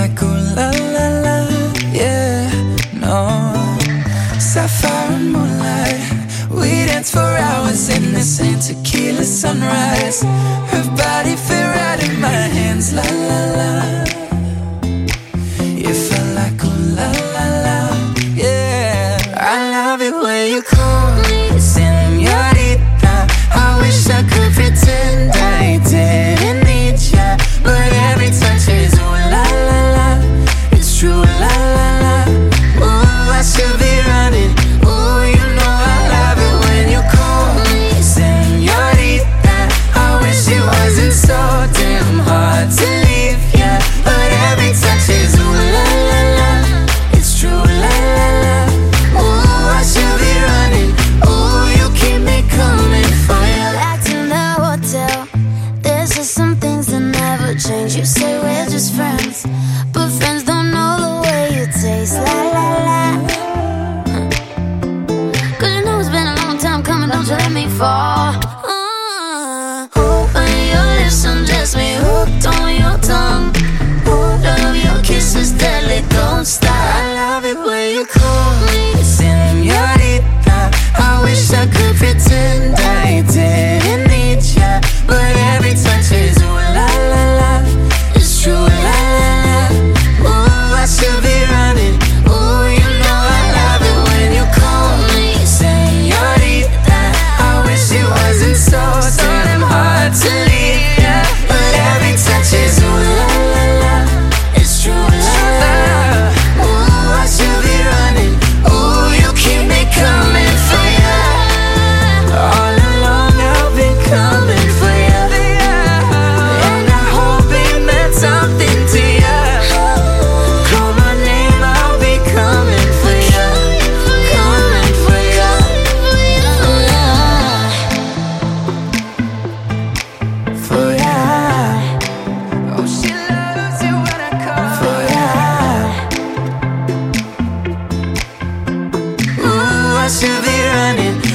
like ooh la la la, yeah, no. Sapphire and moonlight, we dance for hours in the same tequila sunrise. Her body fit right in my hands, la la la. You felt like ooh la la la, yeah. I love it when you call me señorita. I wish I could pretend I didn't need ya, but every touch is ooh la la la. It's true, la la la. Ooh, I should be running. Ooh, you know I love it when you call me señorita. I wish it wasn't so damn hard to leave ya, but every touch is ooh la la la. It's true, la la la. Ooh, I should be running. Ooh, you keep me coming for ya. Back in the hotel, there's just some things that never change. You say we're just friends, but friends don't know the way you taste. La la la. Cause you know it's been a long time coming, don't you let me fall. When your lips undress me, hooked on your tongue. Love your kisses deadly, don't stop. I love it when you call me señorita. I wish I could pretend I didn't need ya, but every touch is ooh la la la. It's true, la la la. Ooh, I should be running. Ooh, you know I love it when you call me señorita. I wish it wasn't so damn hard to leave ya, but every touch is ooh la la la. It's true, la la la. Ooh, I should be running. Ooh, you keep me coming for ya. All along I've been coming for ya, and I hope it meant something to ya. Call my name, I'll be coming for ya, coming for ya, for ya. Oh, she loves it when I call for ya. Ooh, I should be running.